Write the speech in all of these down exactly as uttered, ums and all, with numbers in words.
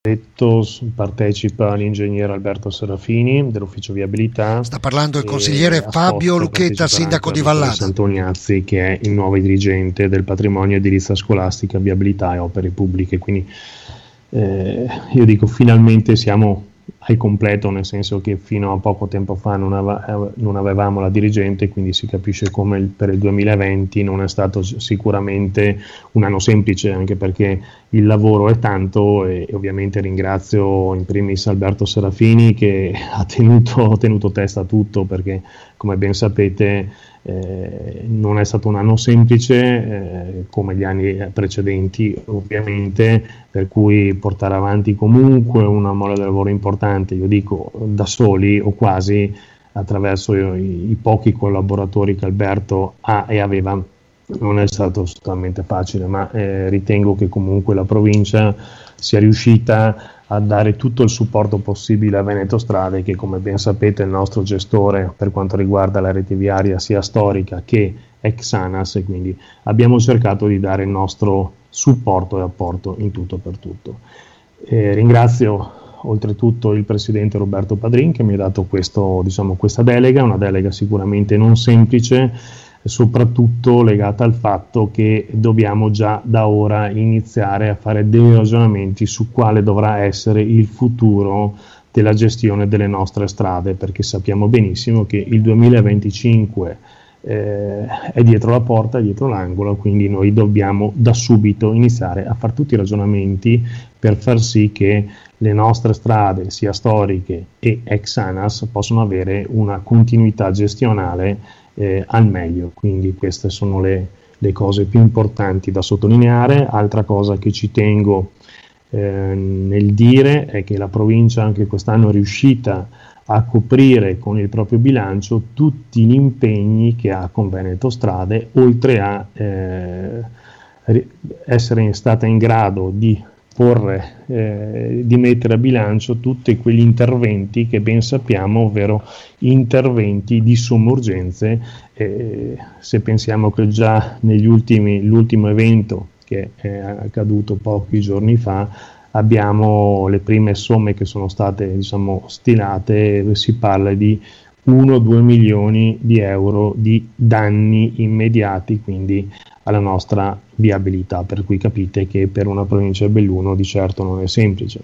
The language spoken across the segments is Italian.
detto, partecipa l'ingegnere Alberto Serafini dell'ufficio viabilità. Sta parlando il consigliere Fabio Lucchetta, sindaco di Vallada. Santoniazzi, che è il nuovo dirigente del patrimonio edilizia scolastica, viabilità e opere pubbliche. Quindi eh, io dico, finalmente siamo al completo, nel senso che fino a poco tempo fa non, ave- non avevamo la dirigente, quindi si capisce come il, per il duemilaventi non è stato sicuramente un anno semplice, anche perché il lavoro è tanto, e, e ovviamente ringrazio in primis Alberto Serafini, che ha tenuto, ha tenuto testa a tutto, perché come ben sapete eh, non è stato un anno semplice eh, come gli anni precedenti, ovviamente, per cui portare avanti comunque una mole di lavoro importante, io dico da soli o quasi, attraverso i, i pochi collaboratori che Alberto ha e aveva, non è stato assolutamente facile, ma eh, ritengo che comunque la provincia sia riuscita a dare tutto il supporto possibile a Veneto Strade, che come ben sapete è il nostro gestore per quanto riguarda la rete viaria sia storica che ex ANAS, e quindi abbiamo cercato di dare il nostro supporto e apporto in tutto per tutto. Eh, ringrazio oltretutto il presidente Roberto Padrin, che mi ha dato questo, diciamo, questa delega, una delega sicuramente non semplice, soprattutto legata al fatto che dobbiamo già da ora iniziare a fare dei ragionamenti su quale dovrà essere il futuro della gestione delle nostre strade, perché sappiamo benissimo che il duemilaventicinque eh, è dietro la porta, è dietro l'angolo, quindi noi dobbiamo da subito iniziare a fare tutti i ragionamenti per far sì che le nostre strade, sia storiche e ex ANAS, possano avere una continuità gestionale Eh, al meglio. Quindi queste sono le, le cose più importanti da sottolineare. Altra cosa che ci tengo eh, nel dire è che la provincia anche quest'anno è riuscita a coprire con il proprio bilancio tutti gli impegni che ha con Veneto Strade, oltre a eh, essere stata in grado di porre, eh, di mettere a bilancio tutti quegli interventi che ben sappiamo, ovvero interventi di somma urgenza. Eh, se pensiamo che già negli ultimi, l'ultimo evento che è accaduto pochi giorni fa, abbiamo le prime somme che sono state, diciamo, stilate, si parla di uno due milioni di euro di danni immediati, quindi alla nostra viabilità, per cui capite che per una provincia di Belluno di certo non è semplice.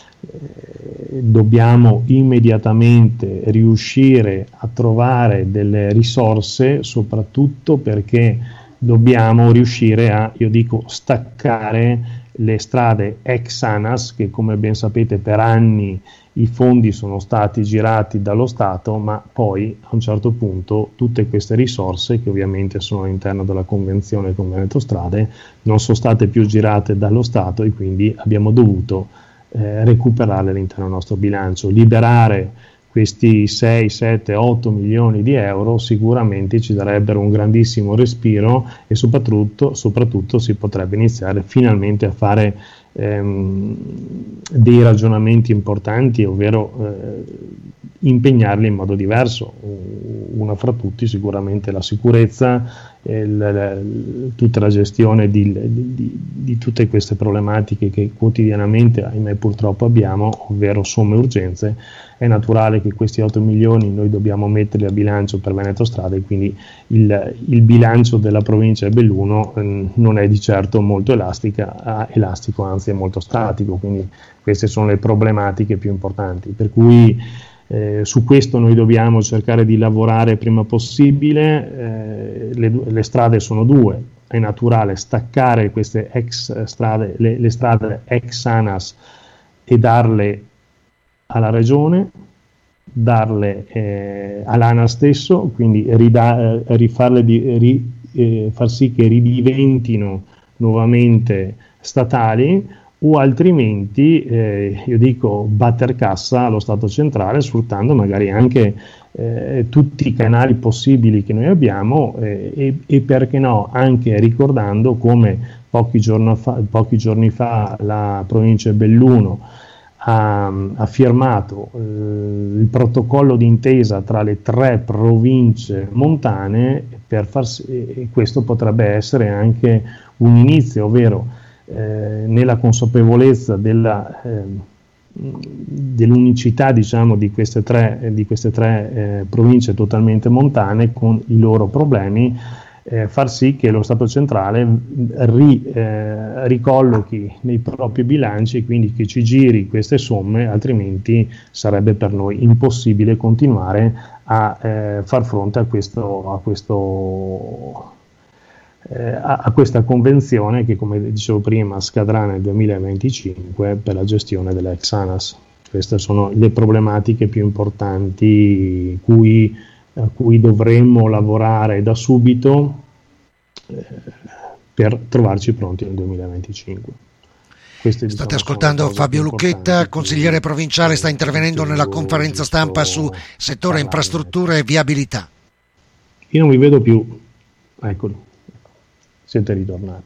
Eh, dobbiamo immediatamente riuscire a trovare delle risorse, soprattutto perché dobbiamo riuscire a, io dico, staccare le strade ex ANAS, che come ben sapete per anni i fondi sono stati girati dallo Stato, ma poi a un certo punto tutte queste risorse, che ovviamente sono all'interno della convenzione con Veneto Strade, non sono state più girate dallo Stato, e quindi abbiamo dovuto eh, recuperarle all'interno del nostro bilancio. Liberare questi sei, sette, otto milioni di euro sicuramente ci darebbero un grandissimo respiro, e soprattutto, soprattutto si potrebbe iniziare finalmente a fare ehm, dei ragionamenti importanti, ovvero eh, impegnarli in modo diverso. Una fra tutti sicuramente la sicurezza, il, il, tutta la gestione di, di, di tutte queste problematiche che quotidianamente, ahimè, purtroppo abbiamo, ovvero somme urgenze. È naturale che questi otto milioni noi dobbiamo metterli a bilancio per Veneto Strade, quindi il, il bilancio della provincia di Belluno eh, non è di certo molto elastica, eh, elastico, anzi è molto statico, quindi queste sono le problematiche più importanti, per cui eh, su questo noi dobbiamo cercare di lavorare prima possibile. Eh, le, le strade sono due, è naturale staccare queste ex strade, le, le strade ex ANAS, e darle alla regione, darle eh, all'ANAS stesso, quindi rida, eh, rifarle di, ri, eh, far sì che ridiventino nuovamente statali, o altrimenti eh, io dico batter cassa allo Stato centrale, sfruttando magari anche eh, tutti i canali possibili che noi abbiamo, eh, e, e perché no anche ricordando come pochi giorni fa, pochi giorni fa la provincia di Belluno ha, ha firmato eh, il protocollo d'intesa tra le tre province montane, per far sì, e questo potrebbe essere anche un inizio, ovvero eh, nella consapevolezza della, eh, dell'unicità, diciamo, di queste tre, di queste tre eh, province totalmente montane con i loro problemi, eh, far sì che lo Stato centrale ri, eh, ricollochi nei propri bilanci, quindi che ci giri queste somme, altrimenti sarebbe per noi impossibile continuare a eh, far fronte a questo, a questo eh, a, a questa convenzione che, come dicevo prima, scadrà nel duemilaventicinque per la gestione dell'ex ANAS. Queste sono le problematiche più importanti cui a cui dovremmo lavorare da subito eh, per trovarci pronti nel duemilaventicinque. Queste, diciamo, state ascoltando Fabio Lucchetta, consigliere provinciale, sta intervenendo nella conferenza stampa su settore infrastrutture e viabilità. Io non vi vedo più, eccoli, siete ritornati.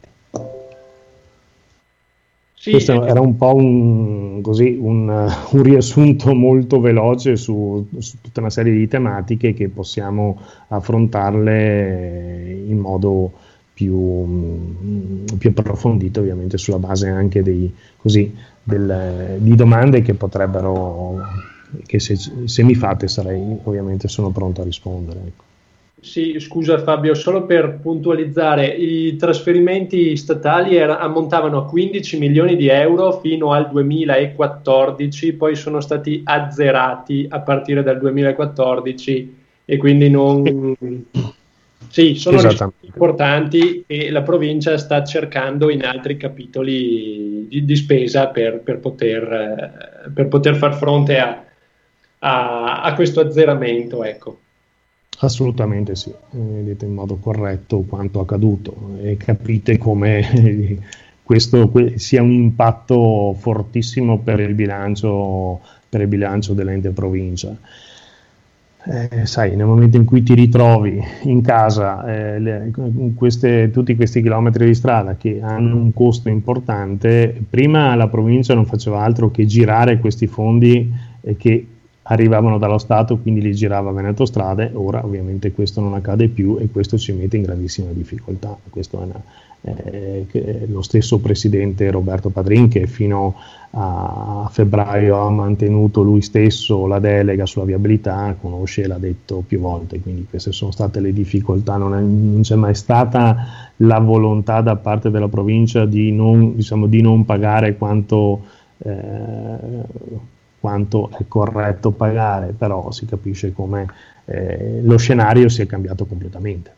Sì, questo era un po' un, così, un, un riassunto molto veloce su, su tutta una serie di tematiche che possiamo affrontarle in modo più, più approfondito, ovviamente sulla base anche dei, così, del, di domande che potrebbero, che se, se mi fate sarei, ovviamente sono pronto a rispondere. Ecco. Sì, scusa Fabio, solo per puntualizzare, i trasferimenti statali era, ammontavano a quindici milioni di euro fino al duemilaquattordici, poi sono stati azzerati a partire dal duemilaquattordici e quindi non... Sì, sono importanti e la provincia sta cercando in altri capitoli di, di spesa per, per, poter, per poter far fronte a, a, a questo azzeramento, ecco. Assolutamente sì, vedete in modo corretto quanto accaduto e capite come questo sia un impatto fortissimo per il bilancio, per il bilancio dell'ente provincia. Eh, sai, nel momento in cui ti ritrovi in casa eh, le, queste, tutti questi chilometri di strada che hanno un costo importante, prima la provincia non faceva altro che girare questi fondi eh, che arrivavano dallo Stato, quindi li girava Veneto Strade. Ora ovviamente questo non accade più e questo ci mette in grandissima difficoltà. Questo è una, eh, lo stesso presidente Roberto Padrin, che fino a febbraio ha mantenuto lui stesso la delega sulla viabilità, conosce e l'ha detto più volte, quindi queste sono state le difficoltà. Non, è, non c'è mai stata la volontà da parte della provincia di non, diciamo, di non pagare quanto eh, quanto è corretto pagare, però si capisce come eh, lo scenario si è cambiato completamente.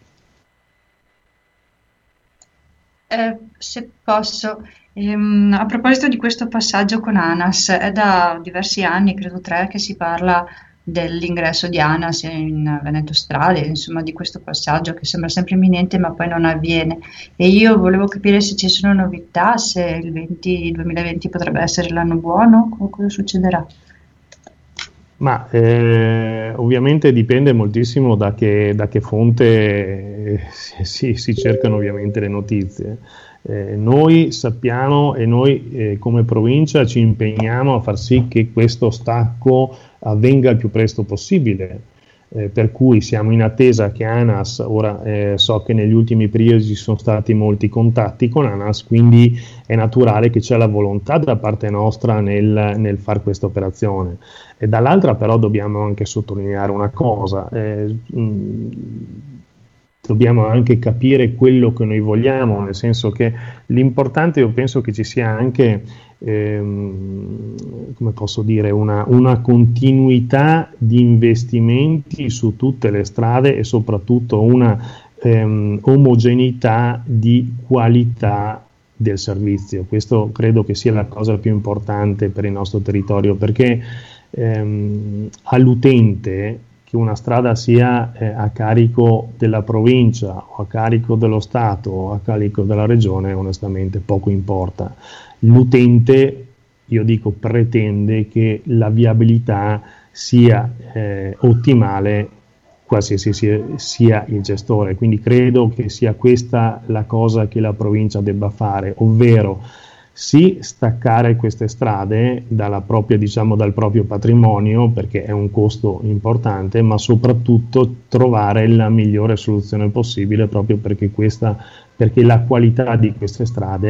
Eh, se posso, ehm, a proposito di questo passaggio con ANAS, è da diversi anni, credo tre, che si parla dell'ingresso di ANAS in Veneto Strade, insomma di questo passaggio che sembra sempre imminente ma poi non avviene, e io volevo capire se ci sono novità, se il venti, duemilaventi potrebbe essere l'anno buono, cosa succederà? Ma eh, ovviamente dipende moltissimo da che, da che fonte eh, si, si cercano ovviamente le notizie. Eh, noi sappiamo e noi eh, come provincia ci impegniamo a far sì che questo stacco avvenga il più presto possibile, eh, per cui siamo in attesa che ANAS, ora eh, so che negli ultimi periodi ci sono stati molti contatti con ANAS, quindi è naturale che c'è la volontà da parte nostra nel, nel fare questa operazione. E dall'altra però dobbiamo anche sottolineare una cosa, eh, mh, dobbiamo anche capire quello che noi vogliamo, nel senso che l'importante, io penso che ci sia anche, ehm, come posso dire, una, una continuità di investimenti su tutte le strade e soprattutto una ehm, omogeneità di qualità del servizio. Questo credo che sia la cosa più importante per il nostro territorio, perché ehm, all'utente che una strada sia eh, a carico della provincia o a carico dello Stato o a carico della regione, onestamente poco importa. L'utente, io dico, pretende che la viabilità sia eh, ottimale qualsiasi sia, sia il gestore, quindi credo che sia questa la cosa che la provincia debba fare, ovvero sì, staccare queste strade dalla propria, diciamo, dal proprio patrimonio, perché è un costo importante, ma soprattutto trovare la migliore soluzione possibile, proprio perché questa, perché la qualità di queste strade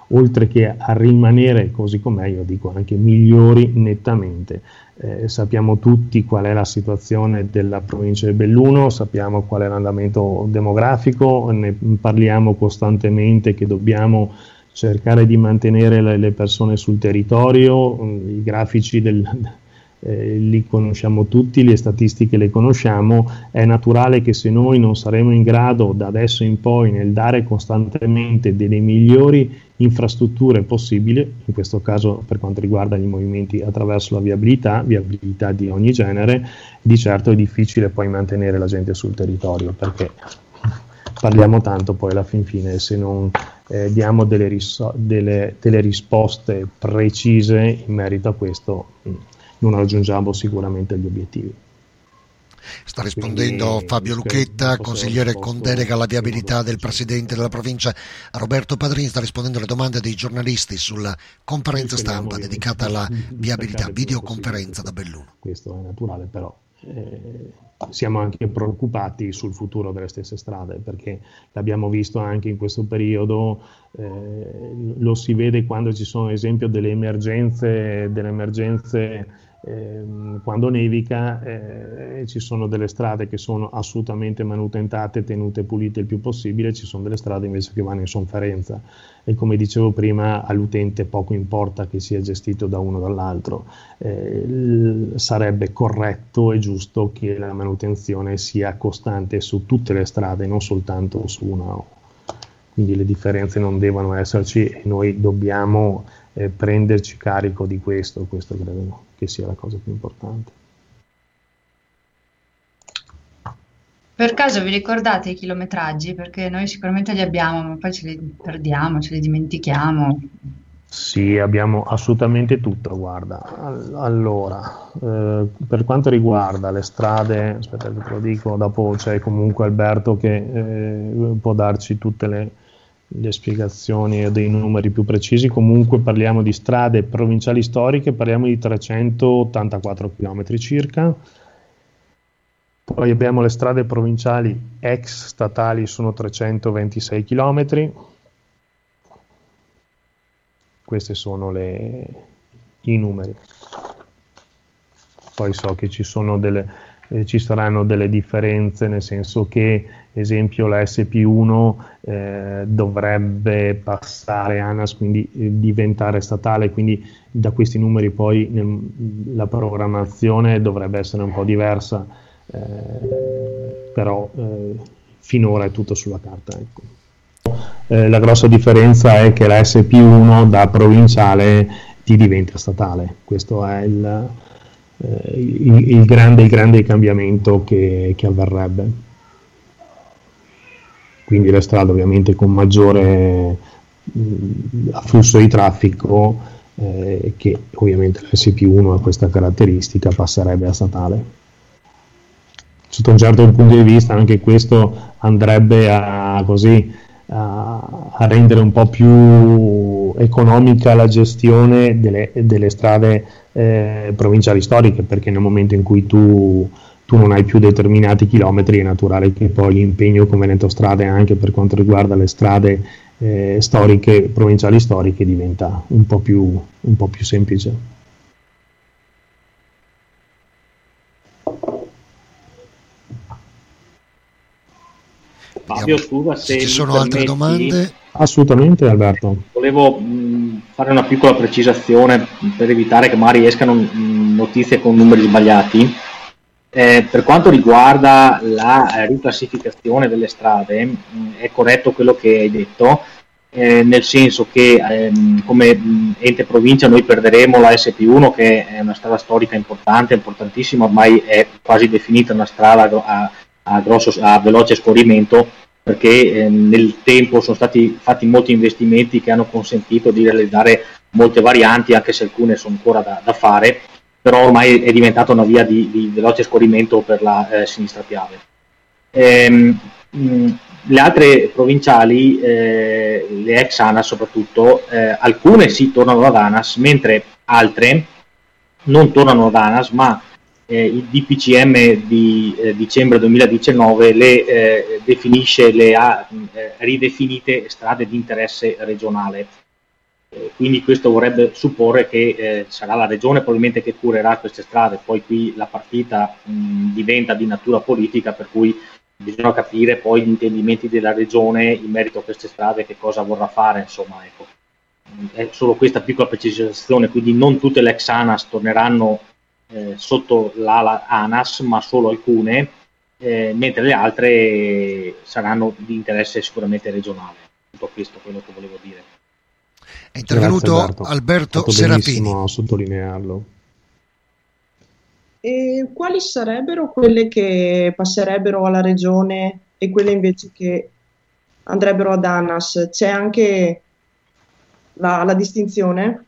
oltre che a rimanere così com'è, io dico anche migliori nettamente. Eh, sappiamo tutti qual è la situazione della provincia di Belluno, sappiamo qual è l'andamento demografico, ne parliamo costantemente che dobbiamo cercare di mantenere le, le persone sul territorio, i grafici del, eh, li conosciamo tutti, le statistiche le conosciamo. È naturale che se noi non saremo in grado da adesso in poi nel dare costantemente delle migliori infrastrutture possibili, in questo caso per quanto riguarda gli movimenti attraverso la viabilità, viabilità di ogni genere, di certo è difficile poi mantenere la gente sul territorio, perché parliamo tanto poi alla fin fine, se non eh, diamo delle, riso- delle, delle risposte precise in merito a questo, mh, non raggiungiamo sicuramente gli obiettivi. Sta rispondendo Quindi, Fabio Lucchetta, consigliere con delega alla viabilità del presidente della provincia Roberto Padrin. Sta rispondendo alle domande dei giornalisti sulla conferenza stampa dedicata alla viabilità, videoconferenza da Belluno. Questo è naturale, però eh, siamo anche preoccupati sul futuro delle stesse strade, perché l'abbiamo visto anche in questo periodo, eh, lo si vede quando ci sono, ad esempio, delle emergenze, delle emergenze Eh, quando nevica, eh, ci sono delle strade che sono assolutamente manutentate, tenute pulite il più possibile, ci sono delle strade invece che vanno in sofferenza, e come dicevo prima all'utente poco importa che sia gestito da uno o dall'altro. Eh, l- sarebbe corretto e giusto che la manutenzione sia costante su tutte le strade, non soltanto su una. Quindi le differenze non devono esserci e noi dobbiamo eh, prenderci carico di questo, questo credo che sia la cosa più importante. Per caso vi ricordate i chilometraggi? Perché noi sicuramente li abbiamo, ma poi ce li perdiamo, ce li dimentichiamo. Sì, abbiamo assolutamente tutto, guarda. Allora, eh, per quanto riguarda le strade, aspetta che te lo dico, dopo c'è comunque Alberto che eh, può darci tutte le le spiegazioni e dei numeri più precisi. Comunque parliamo di strade provinciali storiche, parliamo di trecentottantaquattro chilometri circa. Poi abbiamo le strade provinciali ex statali, sono trecentoventisei chilometri. Questi sono le, i numeri. Poi so che ci sono delle eh, ci saranno delle differenze, nel senso che, esempio, la S P uno eh, dovrebbe passare ANAS, quindi eh, diventare statale, quindi da questi numeri poi nel, la programmazione dovrebbe essere un po' diversa, eh, però eh, finora è tutto sulla carta, ecco. Eh, la grossa differenza è che la S P uno da provinciale ti diventa statale. Questo è il, eh, il, il, grande, il grande cambiamento che, che avverrebbe. Quindi le strade ovviamente con maggiore mh, afflusso di traffico, eh, che ovviamente la S P uno ha questa caratteristica, passerebbe a statale. Sotto un certo punto di vista anche questo andrebbe a così a, a rendere un po' più economica la gestione delle, delle strade eh, provinciali storiche, perché nel momento in cui tu, tu non hai più determinati chilometri è naturale che poi l'impegno con Veneto Strade anche per quanto riguarda le strade eh, storiche, provinciali storiche, diventa un po' più, un po' più semplice. Fabio, scusa se ci sono altre domande. Assolutamente, Alberto. Volevo mh, fare una piccola precisazione per evitare che magari escano mh, notizie con numeri sbagliati. Eh, per quanto riguarda la eh, riclassificazione delle strade, mh, è corretto quello che hai detto, eh, nel senso che ehm, come mh, ente provincia noi perderemo la S P uno, che è una strada storica importante, importantissima, ormai è quasi definita una strada a A, grosso, a veloce scorrimento, perché eh, nel tempo sono stati fatti molti investimenti che hanno consentito di realizzare molte varianti, anche se alcune sono ancora da, da fare, però ormai è diventata una via di, di veloce scorrimento per la eh, sinistra piave. Ehm, mh, le altre provinciali, eh, le ex ANAS soprattutto, eh, alcune sì tornano ad ANAS, mentre altre non tornano ad ANAS, ma Eh, il D P C M di eh, dicembre duemiladiciannove le eh, definisce, le ha eh, ridefinite strade di interesse regionale. Eh, quindi questo vorrebbe supporre che eh, sarà la regione probabilmente che curerà queste strade, poi qui la partita mh, diventa di natura politica, per cui bisogna capire poi gli intendimenti della regione in merito a queste strade, che cosa vorrà fare, insomma, ecco. È solo questa piccola precisazione, quindi non tutte le ex ANAS torneranno eh, sotto l'ala ANAS, ma solo alcune, eh, mentre le altre saranno di interesse sicuramente regionale. Tutto questo è quello che volevo dire. È intervenuto Grazie, Alberto, Alberto Serafini. Serafini. A sottolinearlo. E quali sarebbero quelle che passerebbero alla regione e quelle invece che andrebbero ad ANAS? C'è anche la, la distinzione?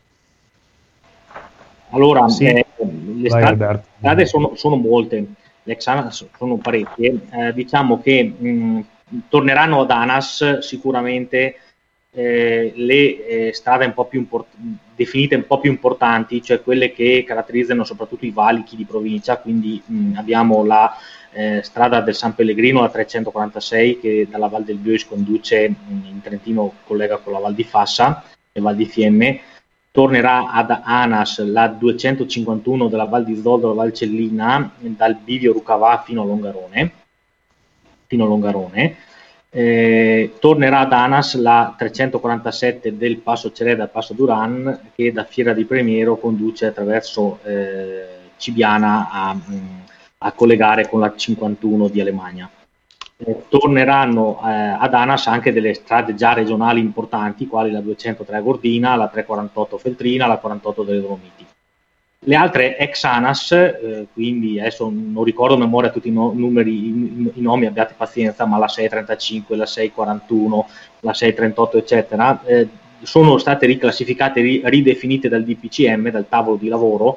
Allora, Sì. eh, le Vai, strade, Alberto. strade sono, sono molte, le ex ANAS sono parecchie, eh, diciamo che mh, torneranno ad ANAS sicuramente eh, le eh, strade un po' più import- definite un po' più importanti, cioè quelle che caratterizzano soprattutto i valichi di provincia, quindi mh, abbiamo la eh, strada del San Pellegrino, la trecentoquarantasei, che dalla Val del Biois conduce mh, in Trentino, collega con la Val di Fassa e Val di Fiemme. Tornerà ad ANAS la duecentocinquantuno della Val di Zoldo, la Val Cellina, dal bivio Rucavà fino a Longarone, fino a Longarone. Eh, tornerà ad ANAS la trecentoquarantasette del Passo Cereda al Passo Duran, che da Fiera di Primiero conduce attraverso eh, Cibiana a, a collegare con la cinquantuno di Alemagna. Eh, torneranno eh, ad ANAS anche delle strade già regionali importanti, quali la duecentotre a Gordina, la trecentoquarantotto Feltrina, la quarantotto delle Dolomiti. Le altre ex ANAS, eh, quindi adesso non ricordo a memoria tutti i no- numeri, i, i nomi, abbiate pazienza, ma la seicentotrentacinque, la seicentoquarantuno, la seicentotrentotto, eccetera, eh, sono state riclassificate, ri- ridefinite dal D P C M, dal tavolo di lavoro,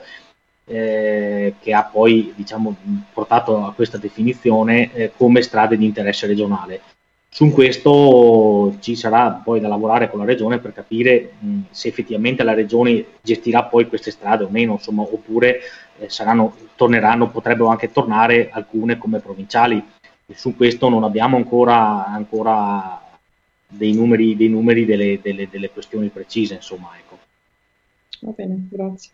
Eh, che ha poi diciamo, portato a questa definizione eh, come strade di interesse regionale. Su questo ci sarà poi da lavorare con la regione per capire mh, se effettivamente la regione gestirà poi queste strade o meno, insomma, oppure eh, saranno, torneranno, potrebbero anche tornare alcune come provinciali. E su questo non abbiamo ancora, ancora dei numeri, dei numeri delle, delle, delle questioni precise, insomma, ecco. Va bene, grazie.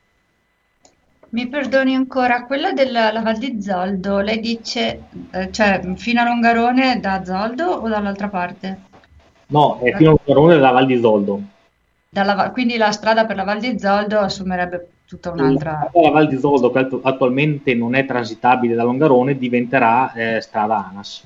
Mi perdoni ancora, quella della la Val di Zoldo, lei dice, eh, cioè fino a Longarone da Zoldo o dall'altra parte? No, è fino a Longarone della Val di Zoldo. Dalla Va- quindi la strada per la Val di Zoldo assumerebbe tutta un'altra... La Val di Zoldo, che attu- attualmente non è transitabile da Longarone, diventerà eh, strada ANAS.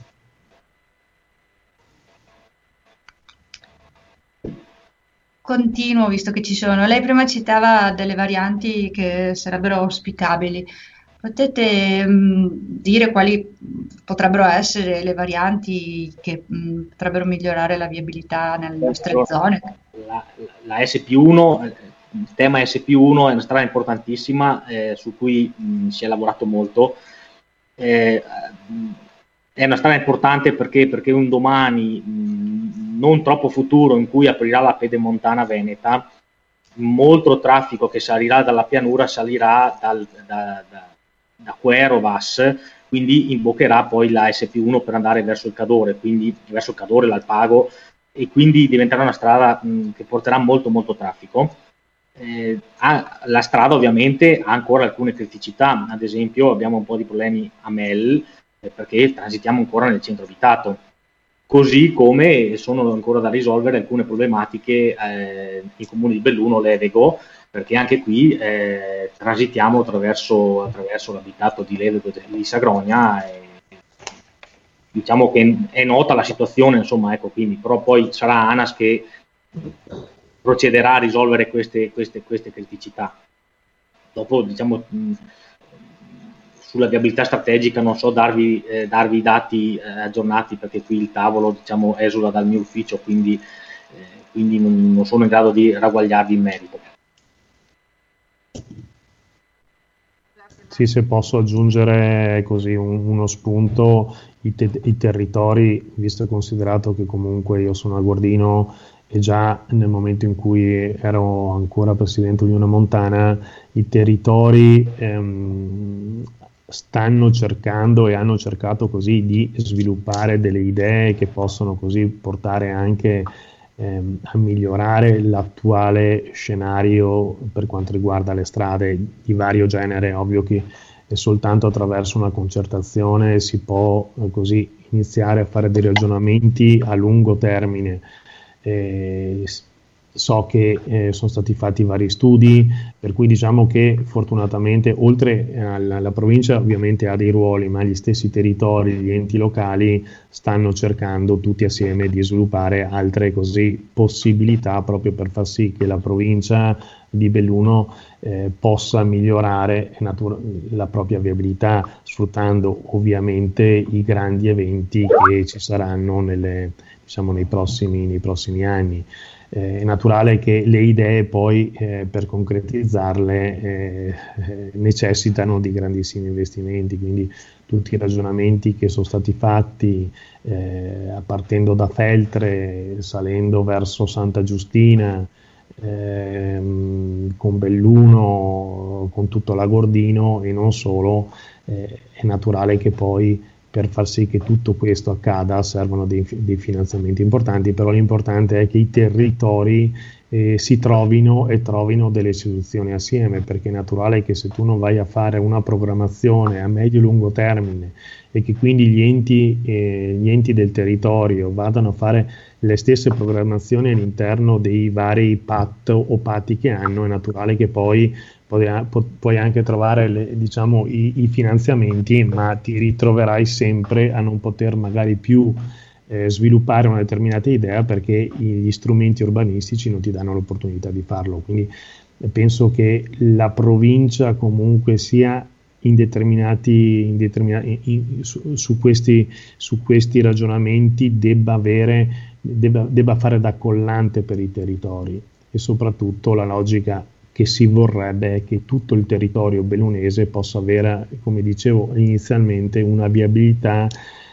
Continuo, visto che ci sono. Lei prima citava delle varianti che sarebbero auspicabili. Potete mh, dire quali potrebbero essere le varianti che mh, potrebbero migliorare la viabilità nelle nostre Allora, zone? La, la S P uno, eh, il tema S P uno è una strada importantissima eh, su cui mh, si è lavorato molto. Eh, mh, è una strada importante perché, perché un domani mh, non troppo futuro, in cui aprirà la pedemontana veneta, molto traffico che salirà dalla pianura salirà dal, da, da, da Quero Vas, quindi imboccherà poi la S P uno per andare verso il Cadore, quindi verso il Cadore, l'Alpago, e quindi diventerà una strada mh, che porterà molto molto traffico. Eh, ha, la strada ovviamente ha ancora alcune criticità, ad esempio abbiamo un po' di problemi a Mel eh, perché transitiamo ancora nel centro abitato, così come sono ancora da risolvere alcune problematiche eh, nei comuni di Belluno, Levego, perché anche qui eh, transitiamo attraverso, attraverso l'abitato di Levego e di Sagrogna e diciamo che è nota la situazione, insomma, ecco, quindi, però poi sarà ANAS che procederà a risolvere queste, queste, queste criticità. Dopo, diciamo, mh, sulla viabilità strategica non so darvi, eh, darvi i dati eh, aggiornati, perché qui il tavolo, diciamo, esula dal mio ufficio, quindi, eh, quindi non, non sono in grado di ragguagliarvi in merito. Sì, se posso aggiungere così un, uno spunto, i, te- i territori, visto e considerato che comunque io sono a Gordino e già nel momento in cui ero ancora presidente Unione Montana, i territori ehm, stanno cercando e hanno cercato così di sviluppare delle idee che possono così portare anche ehm, a migliorare l'attuale scenario per quanto riguarda le strade di vario genere. Ovvio che è soltanto attraverso una concertazione si può eh, così iniziare a fare dei ragionamenti a lungo termine. Eh, So che eh, sono stati fatti vari studi, per cui diciamo che fortunatamente oltre alla, alla provincia ovviamente ha dei ruoli, ma gli stessi territori, gli enti locali stanno cercando tutti assieme di sviluppare altre così possibilità proprio per far sì che la provincia di Belluno eh, possa migliorare natura- la propria viabilità, sfruttando ovviamente i grandi eventi che ci saranno nelle, diciamo, nei prossimi, nei prossimi anni. Eh, è naturale che le idee poi eh, per concretizzarle eh, eh, necessitano di grandissimi investimenti, quindi tutti i ragionamenti che sono stati fatti eh, partendo da Feltre, salendo verso Santa Giustina, ehm, con Belluno, con tutto l'Agordino e non solo, eh, è naturale che poi per far sì che tutto questo accada servono dei, dei finanziamenti importanti, però l'importante è che i territori eh, si trovino e trovino delle soluzioni assieme, perché è naturale che se tu non vai a fare una programmazione a medio e lungo termine e che quindi gli enti, eh, gli enti del territorio vadano a fare le stesse programmazioni all'interno dei vari P A T o P A T I che hanno, è naturale che poi puoi anche trovare le, diciamo, i, i finanziamenti, ma ti ritroverai sempre a non poter magari più eh, sviluppare una determinata idea perché gli strumenti urbanistici non ti danno l'opportunità di farlo. Quindi eh, penso che la provincia comunque sia in determinati, in determinati in, su, su, questi, su questi ragionamenti debba avere debba, debba fare da collante per i territori, e soprattutto la logica che si vorrebbe è che tutto il territorio bellunese possa avere, come dicevo inizialmente, una viabilità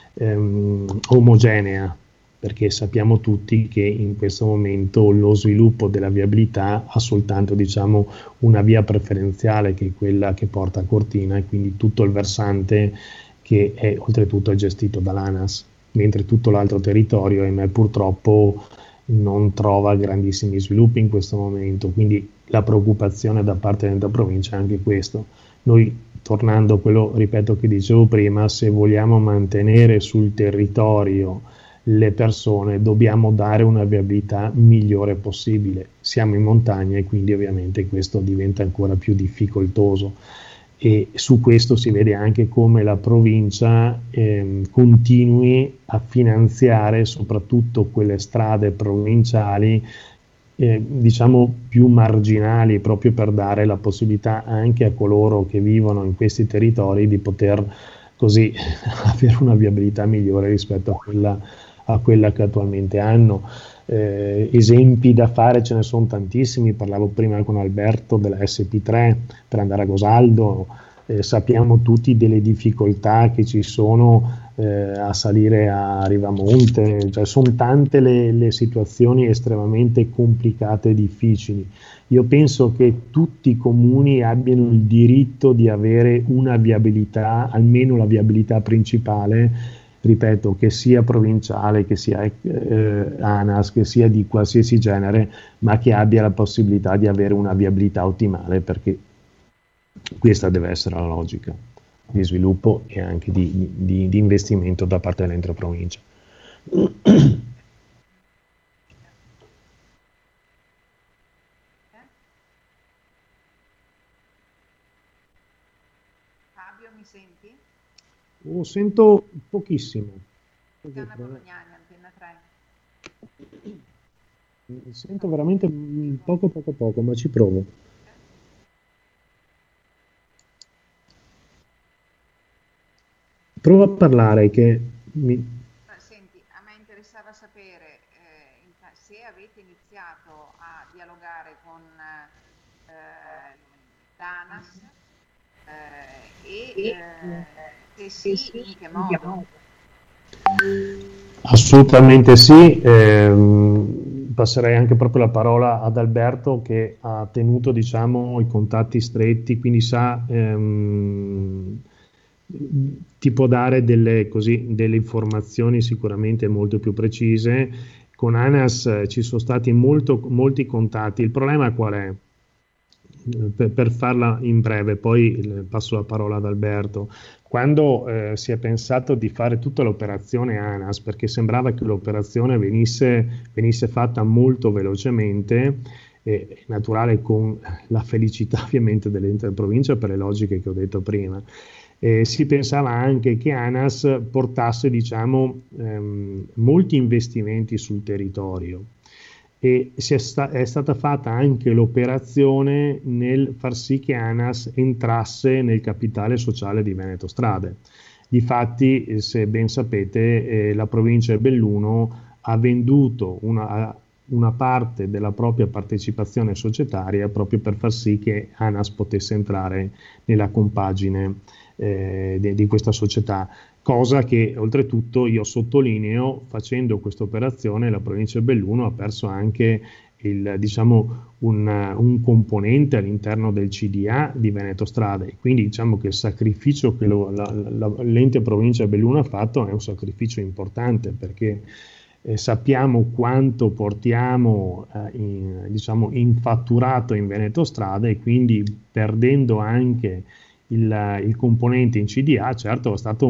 ehm, omogenea, perché sappiamo tutti che in questo momento lo sviluppo della viabilità ha soltanto, diciamo, una via preferenziale, che è quella che porta a Cortina, e quindi tutto il versante che è oltretutto è gestito dall'ANAS, mentre tutto l'altro territorio, ahimè, purtroppo non trova grandissimi sviluppi in questo momento. Quindi la preoccupazione da parte della provincia è anche questo. Noi, tornando a quello, ripeto, che dicevo prima, se vogliamo mantenere sul territorio le persone, dobbiamo dare una viabilità migliore possibile. Siamo in montagna e quindi ovviamente questo diventa ancora più difficoltoso, e su questo si vede anche come la provincia ehm, continui a finanziare soprattutto quelle strade provinciali eh, diciamo più marginali, proprio per dare la possibilità anche a coloro che vivono in questi territori di poter così avere una viabilità migliore rispetto a quella, a quella che attualmente hanno. Eh, esempi da fare ce ne sono tantissimi. Parlavo prima con Alberto della S P tre per andare a Gosaldo. Eh, sappiamo tutti delle difficoltà che ci sono eh, a salire a Rivamonte, cioè sono tante le, le situazioni estremamente complicate e difficili. Io penso che tutti i comuni abbiano il diritto di avere una viabilità, almeno la viabilità principale, ripeto, che sia provinciale, che sia eh, ANAS, che sia di qualsiasi genere, ma che abbia la possibilità di avere una viabilità ottimale, perché questa deve essere la logica di sviluppo e anche di, di, di investimento da parte dell'ente provincia. Fabio, mi senti? Lo sento pochissimo. Antenna Bolognana, Antenna tre. Sento veramente poco poco poco, ma ci provo. Prova a parlare che mi... Senti, a me interessava sapere eh, se avete iniziato a dialogare con eh, l'ANAS eh, e eh, se sì, in che modo? Assolutamente sì. ehm, passerei anche proprio la parola ad Alberto, che ha tenuto, diciamo, i contatti stretti, quindi sa ehm, ti può dare delle, così, delle informazioni sicuramente molto più precise. con ANAS eh, ci sono stati molto, molti contatti. Il problema qual è? Per, per farla in breve, poi eh, passo la parola ad Alberto. Quando eh, si è pensato di fare tutta l'operazione ANAS, perché sembrava che l'operazione venisse, venisse fatta molto velocemente, eh, è naturale, con la felicità ovviamente dell'ente della provincia per le logiche che ho detto prima. Eh, si pensava anche che ANAS portasse, diciamo, ehm, molti investimenti sul territorio, e si è, sta- è stata fatta anche l'operazione nel far sì che ANAS entrasse nel capitale sociale di Veneto Strade. Difatti, eh, se ben sapete, eh, la provincia di Belluno ha venduto una, una parte della propria partecipazione societaria proprio per far sì che ANAS potesse entrare nella compagine eh, di, di questa società. Cosa che oltretutto io sottolineo, facendo questa operazione la provincia di Belluno ha perso anche il, diciamo, un, un componente all'interno del C D A di Veneto Strade, quindi diciamo che il sacrificio che lo, la, la, l'ente provincia di Belluno ha fatto è un sacrificio importante, perché eh, sappiamo quanto portiamo eh, in, diciamo, in fatturato in Veneto Strade, e quindi perdendo anche Il, il componente in C D A, certo è stato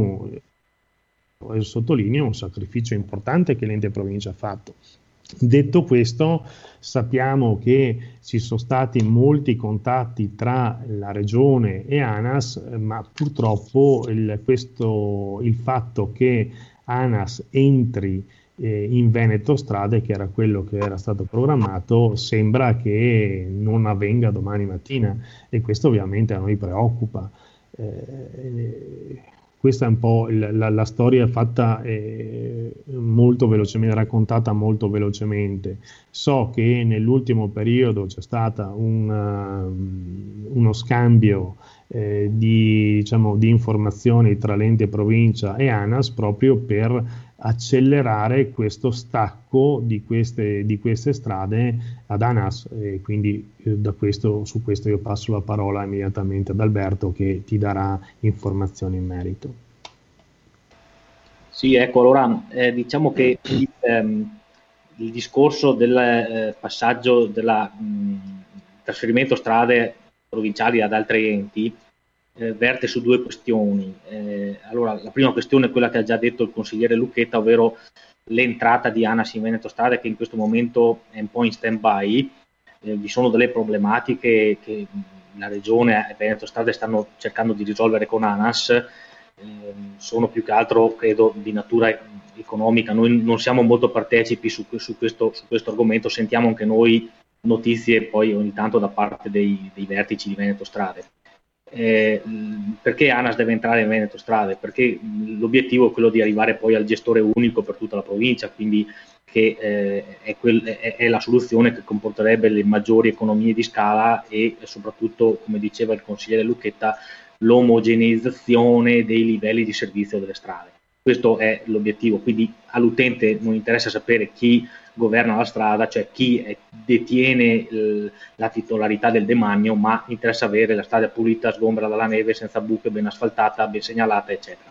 un, sottolineo, un sacrificio importante che l'ente provincia ha fatto. Detto questo, sappiamo che ci sono stati molti contatti tra la regione e ANAS, ma purtroppo il, questo, il fatto che ANAS entri eh, in Veneto Strade, che era quello che era stato programmato, sembra che non avvenga domani mattina, e questo ovviamente a noi preoccupa. Eh, questa è un po' il, la, la storia fatta eh, molto velocemente, raccontata molto velocemente. So che nell'ultimo periodo c'è stato un, uh, uno scambio eh, di, diciamo, di informazioni tra l'ente provincia e ANAS proprio per accelerare questo stacco di queste, di queste strade ad ANAS, e quindi eh, da questo, su questo io passo la parola immediatamente ad Alberto, che ti darà informazioni in merito. Sì, ecco, allora eh, diciamo che il, ehm, il discorso del eh, passaggio del trasferimento strade provinciali ad altri enti Eh, verte su due questioni. Eh, allora, la prima questione è quella che ha già detto il consigliere Lucchetta, ovvero l'entrata di ANAS in Veneto Strade, che in questo momento è un po' in stand-by. Eh, vi sono delle problematiche che la regione e Veneto Strade stanno cercando di risolvere con ANAS, eh, sono più che altro, credo, di natura economica. Noi non siamo molto partecipi su, su, questo, su questo argomento, sentiamo anche noi notizie poi ogni tanto da parte dei, dei vertici di Veneto Strade. Eh, perché ANAS deve entrare in Veneto Strade? Perché l'obiettivo è quello di arrivare poi al gestore unico per tutta la provincia, quindi che eh, è, quel, è, è la soluzione che comporterebbe le maggiori economie di scala e soprattutto, come diceva il consigliere Lucchetta, l'omogeneizzazione dei livelli di servizio delle strade. Questo è l'obiettivo, quindi all'utente non interessa sapere chi governa la strada, cioè chi è, detiene il, la titolarità del demanio, ma interessa avere la strada pulita, sgombra dalla neve, senza buche, ben asfaltata, ben segnalata, eccetera.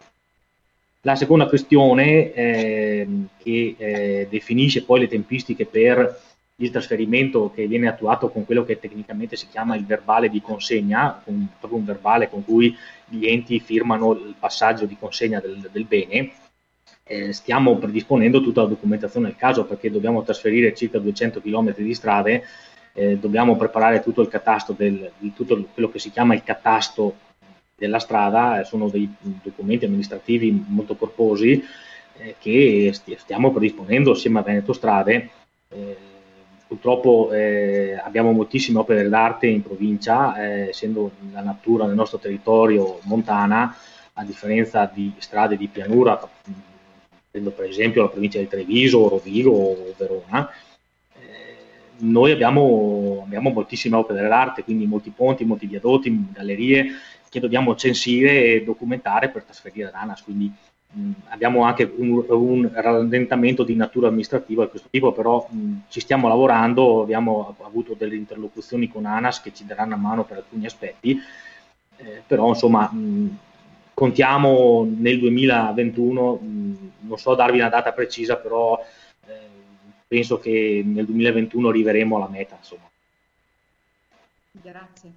La seconda questione eh, che eh, definisce poi le tempistiche per il trasferimento, che viene attuato con quello che tecnicamente si chiama il verbale di consegna, un, proprio un verbale con cui gli enti firmano il passaggio di consegna del, del bene. Eh, stiamo predisponendo tutta la documentazione del caso, perché dobbiamo trasferire circa duecento chilometri di strade, eh, dobbiamo preparare tutto il catasto del, di tutto quello che si chiama il catasto della strada, eh, sono dei documenti amministrativi molto corposi eh, che stiamo predisponendo assieme a Veneto Strade. Eh, purtroppo eh, abbiamo moltissime opere d'arte in provincia, eh, essendo la natura del nostro territorio montana, a differenza di strade di pianura, prendo per esempio la provincia di Treviso, Rovigo o Verona. Eh, noi abbiamo, abbiamo moltissime opere d'arte, quindi molti ponti, molti viadotti, gallerie che dobbiamo censire e documentare per trasferire ad ANAS, quindi mh, abbiamo anche un, un rallentamento di natura amministrativa di questo tipo, però mh, ci stiamo lavorando, abbiamo avuto delle interlocuzioni con ANAS che ci daranno a mano per alcuni aspetti, eh, però insomma mh, contiamo nel duemilaventuno, mh, non so darvi una data precisa, però eh, penso che nel duemilaventuno arriveremo alla meta, insomma. Grazie.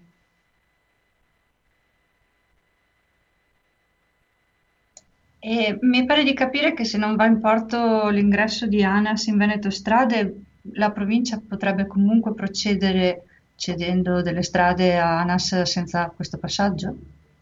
E mi pare di capire che se non va in porto l'ingresso di ANAS in Veneto Strade, la provincia potrebbe comunque procedere cedendo delle strade a ANAS senza questo passaggio?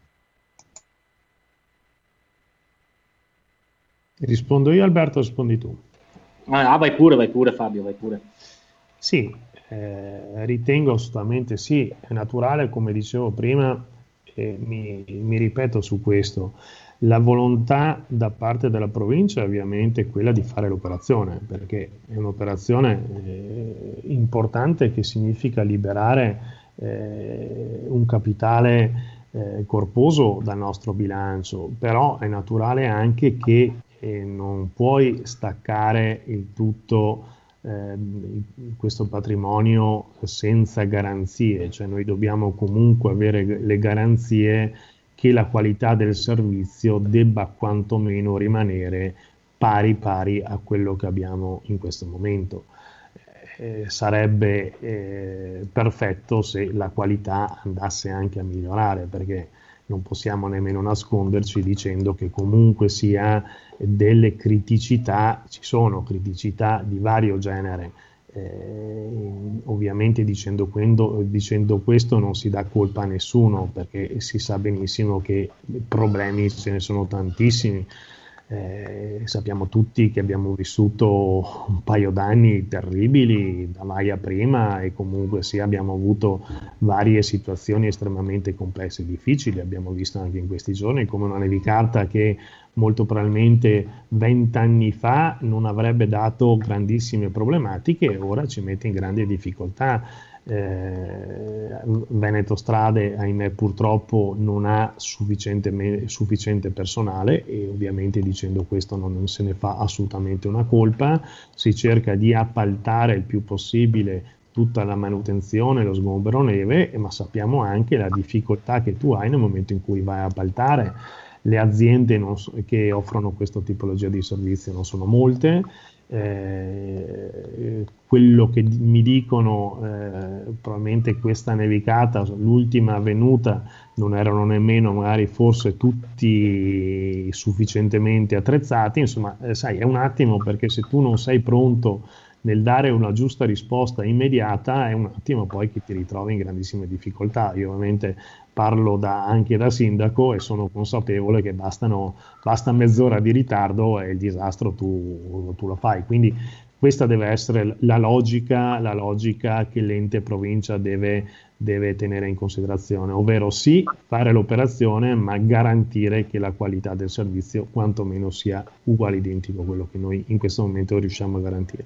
Rispondo io, Alberto, o rispondi tu? Ah, vai pure, vai pure Fabio, vai pure. Sì, eh, ritengo assolutamente sì, è naturale, come dicevo prima, e mi, mi ripeto su questo, la volontà da parte della provincia è ovviamente quella di fare l'operazione, perché è un'operazione eh, importante che significa liberare eh, un capitale eh, corposo dal nostro bilancio, però è naturale anche che eh, non puoi staccare il tutto eh, questo patrimonio senza garanzie, cioè noi dobbiamo comunque avere le garanzie che la qualità del servizio debba quantomeno rimanere pari pari a quello che abbiamo in questo momento. Eh, sarebbe eh, perfetto se la qualità andasse anche a migliorare, perché non possiamo nemmeno nasconderci dicendo che comunque sia delle criticità, ci sono criticità di vario genere. Eh, ovviamente dicendo, quendo, dicendo questo non si dà colpa a nessuno, perché si sa benissimo che problemi ce ne sono tantissimi. Eh, sappiamo tutti che abbiamo vissuto un paio d'anni terribili da mai a prima, e comunque sì, abbiamo avuto varie situazioni estremamente complesse e difficili. Abbiamo visto anche in questi giorni come una nevicarta che molto probabilmente vent'anni fa non avrebbe dato grandissime problematiche, ora ci mette in grande difficoltà. Eh, Veneto Strade, ahimè, purtroppo non ha sufficiente, sufficiente personale, e ovviamente dicendo questo non se ne fa assolutamente una colpa. Si cerca di appaltare il più possibile tutta la manutenzione, lo sgombero neve, ma sappiamo anche la difficoltà che tu hai nel momento in cui vai a appaltare. Le aziende non so, che offrono questa tipologia di servizio non sono molte. Eh, quello che mi dicono, eh, probabilmente questa nevicata, l'ultima avvenuta, non erano nemmeno magari forse tutti sufficientemente attrezzati. Insomma, eh, sai, è un attimo, perché se tu non sei pronto nel dare una giusta risposta immediata, è un attimo poi che ti ritrovi in grandissime difficoltà. Io ovviamente parlo da, anche da sindaco, e sono consapevole che bastano, basta mezz'ora di ritardo e il disastro tu, tu lo fai. Quindi questa deve essere la logica, la logica che l'ente provincia deve, deve tenere in considerazione, ovvero sì, fare l'operazione, ma garantire che la qualità del servizio quantomeno sia uguale, identico a quello che noi in questo momento riusciamo a garantire.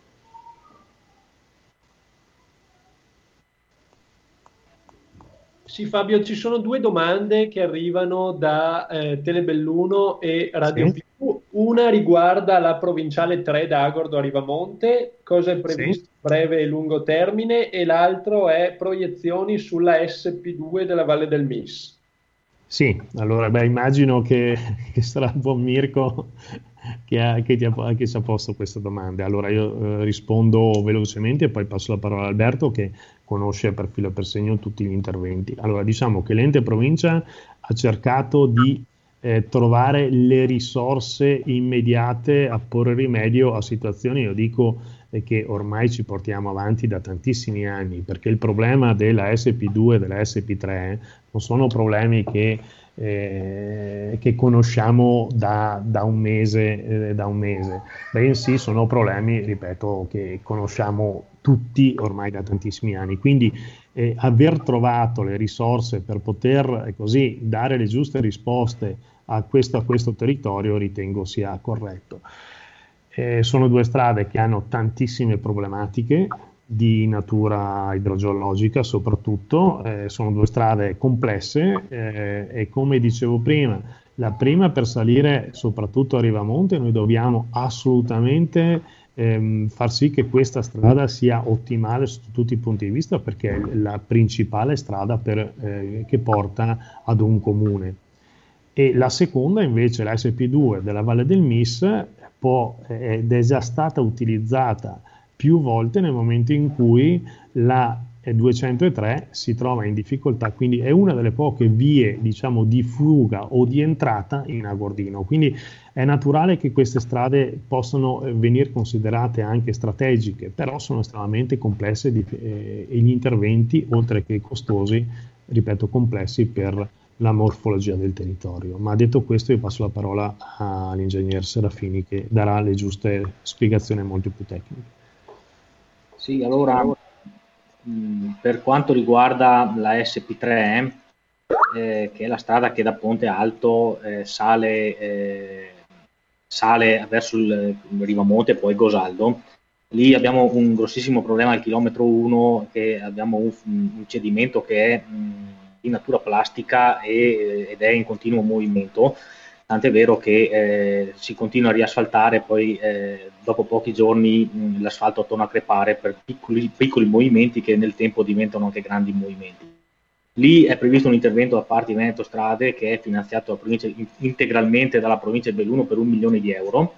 Sì, Fabio, ci sono due domande che arrivano da eh, Telebelluno e Radio Sì. Più. Una riguarda la provinciale tre da Agordo a Rivamonte, cosa è previsto Sì. a breve e lungo termine, e l'altro è proiezioni sulla S P due della Valle del Mis. Sì, allora beh, immagino che, che sarà il buon Mirko che, ha, che, ti ha, che ci ha posto queste domande. Allora io eh, rispondo velocemente e poi passo la parola a Alberto, che conosce per filo e per segno tutti gli interventi. Allora, diciamo che l'ente provincia ha cercato di eh, trovare le risorse immediate a porre rimedio a situazioni, io dico, eh, che ormai ci portiamo avanti da tantissimi anni, perché il problema della S P due e della S P tre non sono problemi che Eh, che conosciamo da, da un mese, eh, da un mese, bensì sono problemi, ripeto, che conosciamo tutti ormai da tantissimi anni. Quindi eh, aver trovato le risorse per poter eh, così dare le giuste risposte a questo, a questo territorio ritengo sia corretto. Eh, sono due strade che hanno tantissime problematiche di natura idrogeologica soprattutto, eh, sono due strade complesse, eh, e come dicevo prima, la prima, per salire soprattutto a Rivamonte noi dobbiamo assolutamente ehm, far sì che questa strada sia ottimale su tutti i punti di vista, perché è la principale strada per, eh, che porta ad un comune. E la seconda invece, la S P due della Valle del Mis, può, ed è già stata utilizzata più volte nel momento in cui la duecentotre si trova in difficoltà, quindi è una delle poche vie, diciamo, di fuga o di entrata in Agordino. Quindi è naturale che queste strade possano venire considerate anche strategiche, però sono estremamente complesse di, eh, e gli interventi, oltre che costosi, ripeto, complessi per la morfologia del territorio. Ma detto questo, io passo la parola all'ingegner Serafini, che darà le giuste spiegazioni molto più tecniche. Sì, allora, mh, per quanto riguarda la S P tre, eh, che è la strada che da Ponte Alto eh, sale, eh, sale verso il Rivamonte e poi Gosaldo, lì abbiamo un grossissimo problema al chilometro uno, che abbiamo un, un cedimento che è mh, di natura plastica e, ed è in continuo movimento, tant'è vero che eh, si continua a riasfaltare, poi eh, dopo pochi giorni mh, l'asfalto torna a crepare per piccoli, piccoli movimenti che nel tempo diventano anche grandi movimenti. Lì è previsto un intervento da parte di Veneto Strade, che è finanziato da provincia, integralmente dalla provincia di Belluno per un milione di euro,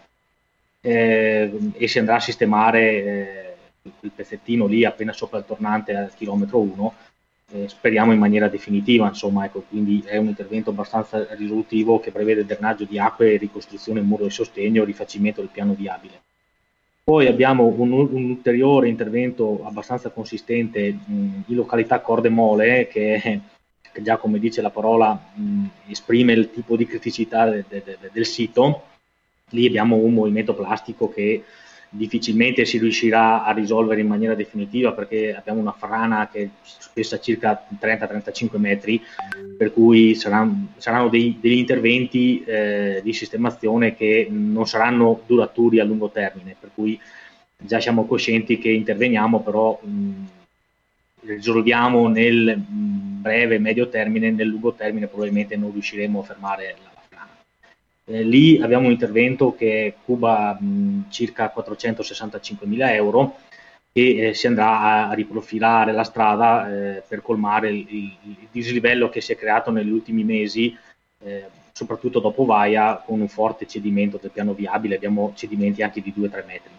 eh, e si andrà a sistemare eh, il pezzettino lì appena sopra il tornante al chilometro uno, eh, speriamo in maniera definitiva, insomma, ecco, quindi è un intervento abbastanza risolutivo che prevede drenaggio di acque, ricostruzione muro di sostegno, rifacimento del piano viabile. Poi abbiamo un, un ulteriore intervento abbastanza consistente mh, in località Corde Mole, che, che già, come dice la parola, mh, esprime il tipo di criticità de, de, de, del sito. Lì abbiamo un movimento plastico che difficilmente si riuscirà a risolvere in maniera definitiva, perché abbiamo una frana che spessa circa trenta trentacinque metri, per cui saranno, saranno dei, degli interventi eh, di sistemazione che non saranno duraturi a lungo termine, per cui già siamo coscienti che interveniamo, però mh, risolviamo nel mh, breve medio termine, nel lungo termine probabilmente non riusciremo a fermare la Eh, lì abbiamo un intervento che cuba mh, circa quattrocentosessantacinquemila euro, e eh, si andrà a, a riprofilare la strada eh, per colmare il, il, il dislivello che si è creato negli ultimi mesi, eh, soprattutto dopo Vaia, con un forte cedimento del piano viabile. Abbiamo cedimenti anche di due tre metri.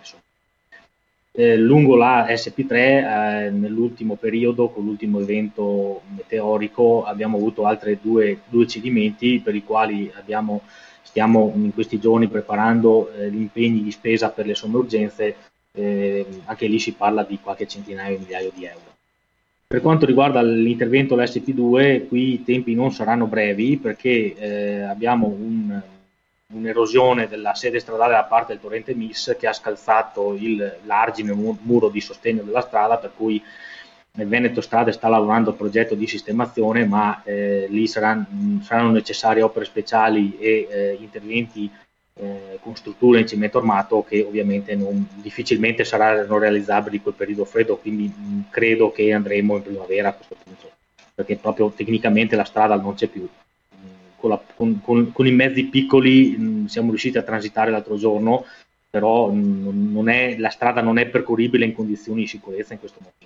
Eh, lungo la S P tre, eh, nell'ultimo periodo, con l'ultimo evento meteorico, abbiamo avuto altri due, due cedimenti, per i quali abbiamo stiamo in questi giorni preparando eh, gli impegni di spesa per le somme urgenze, eh, anche lì si parla di qualche centinaio di migliaio di euro. Per quanto riguarda l'intervento dell'S P due, qui i tempi non saranno brevi, perché eh, abbiamo un, un'erosione della sede stradale da parte del torrente Mis, che ha scalzato il, l'argine, un muro di sostegno della strada, per cui il Veneto Strade sta lavorando al progetto di sistemazione, ma eh, lì saranno, saranno necessarie opere speciali e eh, interventi eh, con strutture in cemento armato, che ovviamente non, difficilmente saranno realizzabili in quel periodo freddo, quindi mh, credo che andremo in primavera a questo punto, perché proprio tecnicamente la strada non c'è più. Con, la, con, con, con i mezzi piccoli mh, siamo riusciti a transitare l'altro giorno, però mh, non è, la strada non è percorribile in condizioni di sicurezza in questo momento.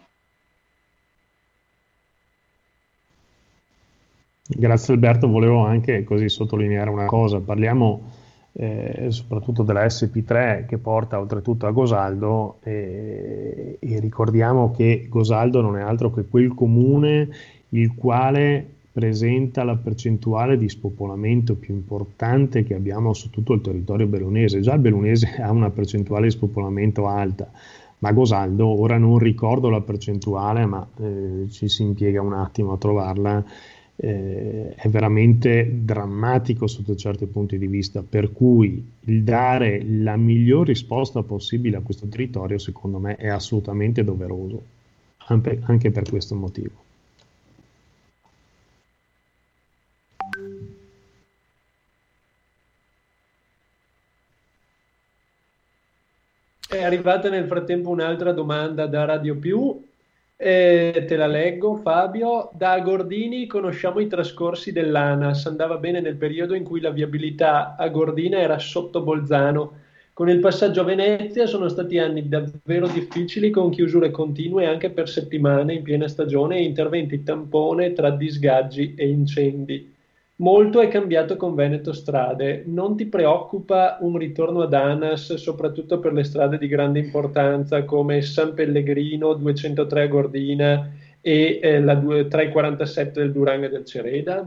Grazie Alberto, volevo anche così sottolineare una cosa. Parliamo eh, soprattutto della S P tre, che porta oltretutto a Gosaldo, eh, e ricordiamo che Gosaldo non è altro che quel comune il quale presenta la percentuale di spopolamento più importante che abbiamo su tutto il territorio bellunese. Già il bellunese ha una percentuale di spopolamento alta, ma Gosaldo, ora non ricordo la percentuale, ma eh, ci si impiega un attimo a trovarla. Eh, è veramente drammatico sotto certi punti di vista, per cui il dare la miglior risposta possibile a questo territorio, secondo me, è assolutamente doveroso, anche, anche per questo motivo. È arrivata nel frattempo un'altra domanda da Radio Più. Eh, te la leggo, Fabio. Da Gordini conosciamo i trascorsi dell'ANAS. Andava bene nel periodo in cui la viabilità a Gordina era sotto Bolzano. Con il passaggio a Venezia sono stati anni davvero difficili, con chiusure continue anche per settimane in piena stagione e interventi tampone tra disgaggi e incendi. Molto è cambiato con Veneto Strade. Non ti preoccupa un ritorno ad ANAS, soprattutto per le strade di grande importanza come San Pellegrino, duecentotre a Gordina e eh, la due- trecentoquarantasette del Durang e del Cereda?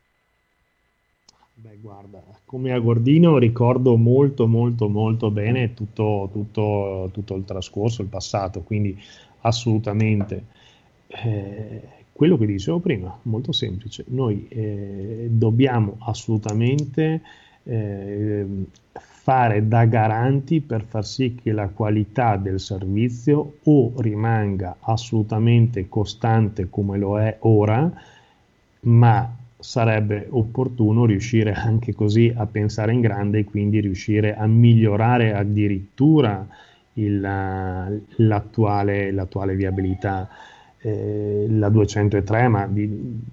Beh, guarda, come a Gordino ricordo molto, molto, molto bene tutto, tutto, tutto il trascorso, il passato, quindi assolutamente. Eh, quello che dicevo prima, molto semplice, noi eh, dobbiamo assolutamente eh, fare da garanti per far sì che la qualità del servizio o rimanga assolutamente costante come lo è ora, ma sarebbe opportuno riuscire anche così a pensare in grande e quindi riuscire a migliorare addirittura il, l'attuale, l'attuale viabilità. Eh, la duecentotre, ma di,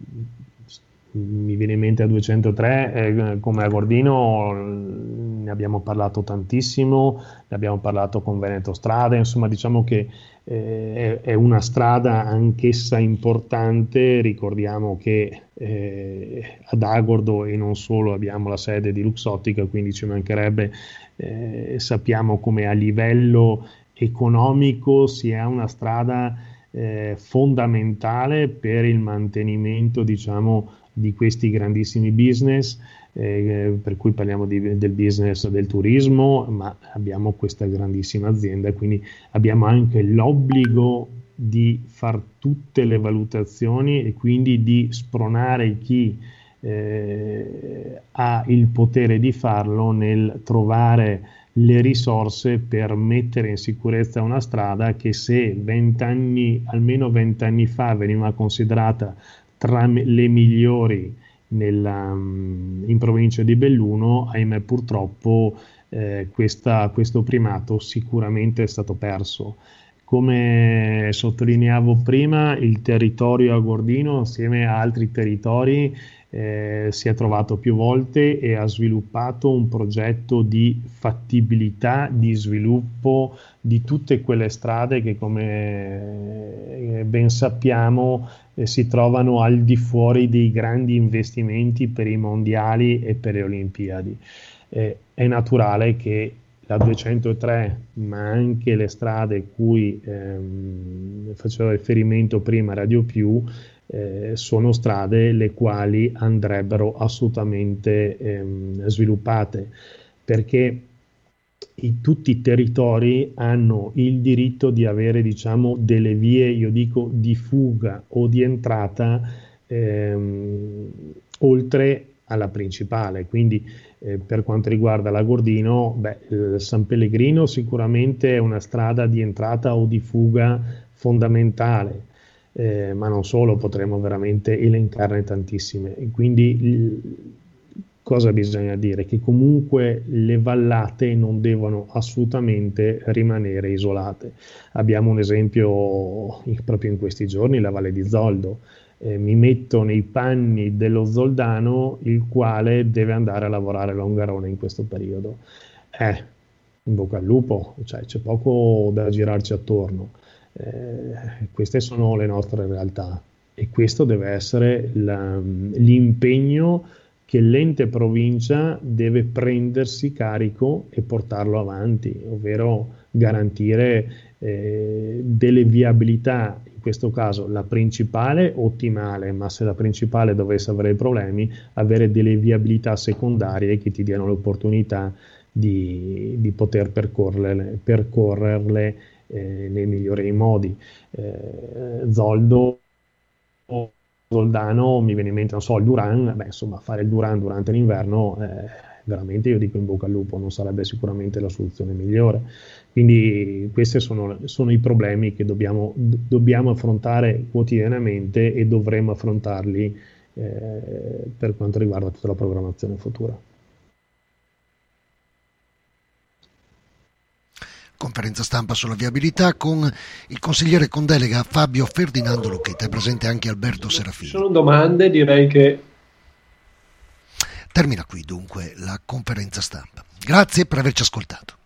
mi viene in mente la duecentotre, eh, come a Gordino ne abbiamo parlato tantissimo, ne abbiamo parlato con Veneto Strade, insomma diciamo che eh, è, è una strada anch'essa importante. Ricordiamo che eh, ad Agordo e non solo abbiamo la sede di Luxottica, quindi ci mancherebbe, eh, sappiamo come a livello economico sia una strada eh, fondamentale per il mantenimento, diciamo, di questi grandissimi business, eh, per cui parliamo di, del business del turismo, ma abbiamo questa grandissima azienda, quindi abbiamo anche l'obbligo di far tutte le valutazioni e quindi di spronare chi eh, ha il potere di farlo nel trovare le risorse per mettere in sicurezza una strada che, se vent'anni, almeno vent'anni fa, veniva considerata tra le migliori nella, in provincia di Belluno, ahimè purtroppo eh, questa, questo primato sicuramente è stato perso. Come sottolineavo prima, il territorio agordino, assieme a altri territori, eh, si è trovato più volte e ha sviluppato un progetto di fattibilità, di sviluppo di tutte quelle strade che, come ben sappiamo, eh, si trovano al di fuori dei grandi investimenti per i mondiali e per le Olimpiadi. Eh, è naturale che la duecentotre, ma anche le strade cui ehm, facevo riferimento prima, Radio Più, eh, sono strade le quali andrebbero assolutamente ehm, sviluppate, perché i, tutti i territori hanno il diritto di avere, diciamo, delle vie, io dico, di fuga o di entrata ehm, oltre alla principale. Quindi eh, per quanto riguarda l'Agordino, beh, il San Pellegrino sicuramente è una strada di entrata o di fuga fondamentale, eh, ma non solo, potremmo veramente elencarne tantissime. E quindi il, cosa bisogna dire? Che comunque le vallate non devono assolutamente rimanere isolate. Abbiamo un esempio proprio in questi giorni, la Valle di Zoldo. Eh, mi metto nei panni dello zoldano, il quale deve andare a lavorare a Longarone in questo periodo. Eh, in bocca al lupo, cioè, c'è poco da girarci attorno. Eh, queste sono le nostre realtà e questo deve essere la, l'impegno che l'ente provincia deve prendersi carico e portarlo avanti, ovvero garantire eh, delle viabilità. In questo caso la principale ottimale, ma se la principale dovesse avere problemi, avere delle viabilità secondarie che ti diano l'opportunità di, di poter percorrerle, percorrerle eh, nei migliori modi. Eh, Zoldo, Zoldano, mi viene in mente, non so, il Duran, beh, insomma, fare il Duran durante l'inverno, eh, veramente io dico in bocca al lupo, non sarebbe sicuramente la soluzione migliore. Quindi questi sono, sono i problemi che dobbiamo, d- dobbiamo affrontare quotidianamente e dovremo affrontarli eh, per quanto riguarda tutta la programmazione futura. Conferenza stampa sulla viabilità con il consigliere con delega Fabio Ferdinando Lucchetta, è presente anche Alberto Serafini. Ci sono domande, direi che... Termina qui dunque la conferenza stampa. Grazie per averci ascoltato.